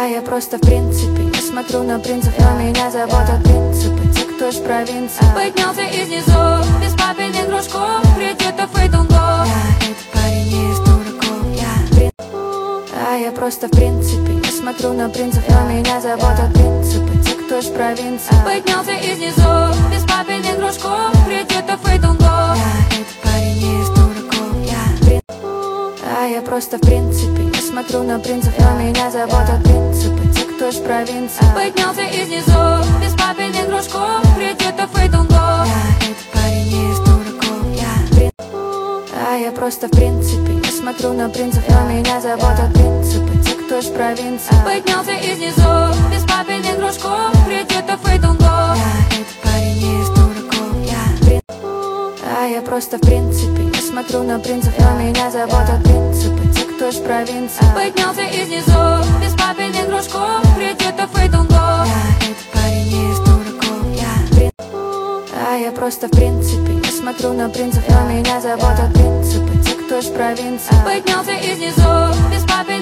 А я просто в принципе не смотрю на принцев, но меня заботят принципы. Те, кто из провинции поднялся из низов, без папиных кружков, кредитов и долгов. Я этот парень не из дураков. А я просто в принципе не смотрю на принцев, но меня заботят принципы. Те, кто из провинции поднялся из низов, без папиных кружков, кредитов и долгов. Я этот парень не из дураков. А я просто в принципе не смотрю на принцев, но меня заботят принципы. Те, кто из провинции поднялся из низов, без папиных кружков, кредитов и долгов. Я этот парень не из дураков. А я просто в принципе не смотрю на принцев, но меня заботят принципы. Те, кто из провинции поднялся из низов, без папиных кружков, кредитов и долгов. Я этот парень не из дураков. А я просто в принципе не смотрю на принцев, но меня заботят принципы. Те, кто из провинции поднялся из низов, без папиных кружков, кредитов и долгов. Я этот парень не из дураков. А я просто в принципе не смотрю на принцев, но меня заботят принципы. Те, кто из провинции поднялся из низов, без папиных